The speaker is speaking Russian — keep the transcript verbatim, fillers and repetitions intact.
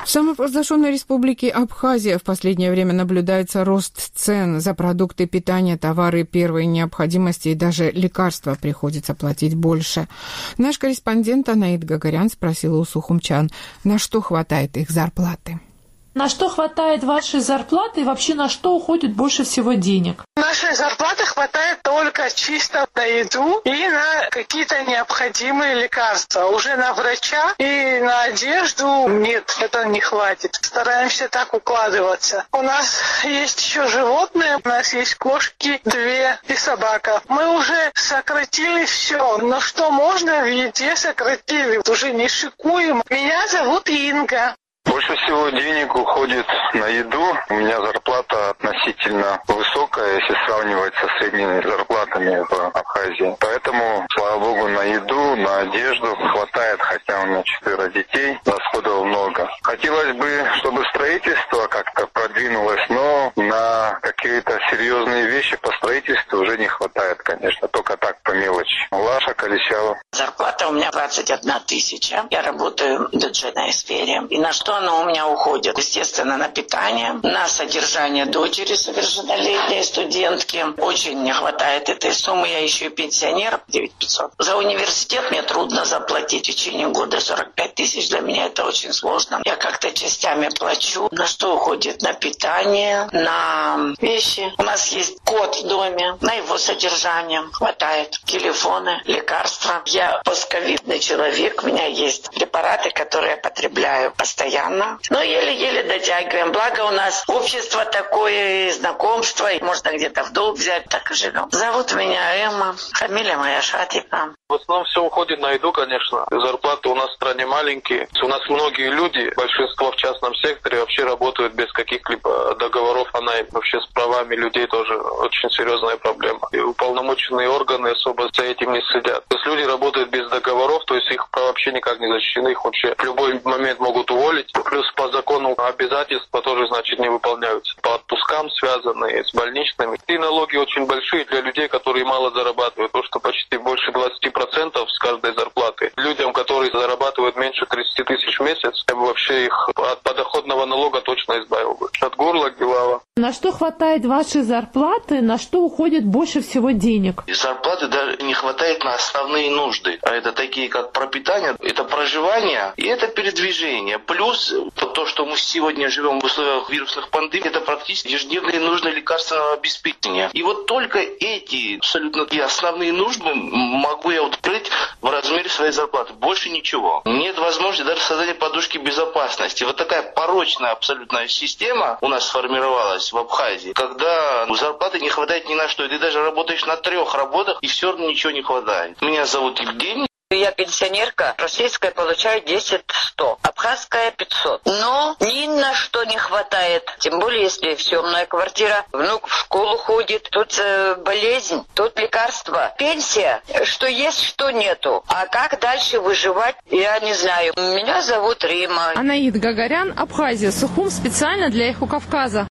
В самопровозглашенной республике Абхазия в последнее время наблюдается рост цен за продукты питания, товары первой необходимости и даже лекарства приходится платить больше. Наш корреспондент Анаид Гагарян спросила у сухумчан, на что хватает их зарплаты. На что хватает вашей зарплаты и вообще на что уходит больше всего денег? Нашей зарплаты хватает только чисто на еду и на какие-то необходимые лекарства. Уже на врача и на одежду нет, это не хватит. Стараемся так укладываться. У нас есть еще животные, у нас есть кошки, две и собака. Мы уже сократили все, но что можно в еде сократили, уже не шикуем. Меня зовут Инга. Больше всего денег уходит на еду. У меня зарплата относительно высокая, если сравнивать со средними зарплатами в Абхазии. Поэтому, слава богу, на еду, на одежду хватает, хотя у меня четверо детей, расходов много. Хотелось бы, чтобы строительство как-то продвинулось, но на какие-то серьезные вещи по строительству уже не хватает, конечно, только так по мелочи. Лаша Колесява. Зарплата у меня двадцать одна тысяча. Я работаю в бюджетной сфере. И на что она у меня уходит? Естественно, на питание, на содержание дочери совершеннолетней студентки. Очень не хватает этой суммы. Я еще и пенсионер, девять тысяч пятьсот. За университет мне трудно заплатить в течение года сорок пять тысяч. Для меня это очень сложно. Я как-то частями плачу. На что уходит? На питание, на вещи. У нас есть кот в доме. На его содержание хватает. Телефоны, лекарства. Я постковидный человек. У меня есть препараты, которые я потребляю постоянно. Но еле-еле дотягиваем. Благо у нас общество такое, знакомство, и можно где-то в долг взять, так и живем. Зовут меня Эмма, фамилия моя Шатика. В основном все уходит на еду, конечно. Зарплаты у нас в стране маленькие. У нас многие люди, большинство в частном секторе, вообще работают без каких-либо договоров о найме. Вообще с правами людей тоже очень серьезная проблема. И уполномоченные органы особо за этим не следят. То есть люди работают без договоров, то есть их права вообще никак не защищены. Их вообще в любой момент могут уволить. Плюс по закону обязательства тоже, значит, не выполняются. По отпускам связанные с больничными. И налоги очень большие для людей, которые мало зарабатывают. То, что почти больше двадцать процентов с каждой зарплаты. Людям, которые зарабатывают меньше тридцать тысяч в месяц, я бы вообще их от подоходного налога точно избавил бы. От горла к Белава. На что хватает вашей зарплаты, на что уходит больше всего денег? И зарплаты даже не хватает на основные нужды. А это такие, как пропитание, это проживание и это передвижение. Плюс то, что мы сегодня живем в условиях вирусных пандемий, это практически ежедневные нужды лекарственного обеспечения. И вот только эти абсолютно и основные нужды могу я открыть в размере своей зарплаты. Больше ничего. Нет возможности даже создания подушки безопасности. Вот такая порочная абсолютная система у нас сформировалась в Абхазии, когда зарплаты не хватает ни на что. И ты даже работаешь на трех работах, и все равно ничего не хватает. Меня зовут Евгений. Я пенсионерка, российская получаю десять сто, абхазская пятьсот. Но ни на что не хватает. Тем более, если съемная квартира, внук в школу ходит, тут э, болезнь, тут лекарства, пенсия, что есть, что нету. А как дальше выживать, я не знаю. Меня зовут Рима. Анаид Гагарян, Абхазия, Сухум, специально для Эхо Кавказа.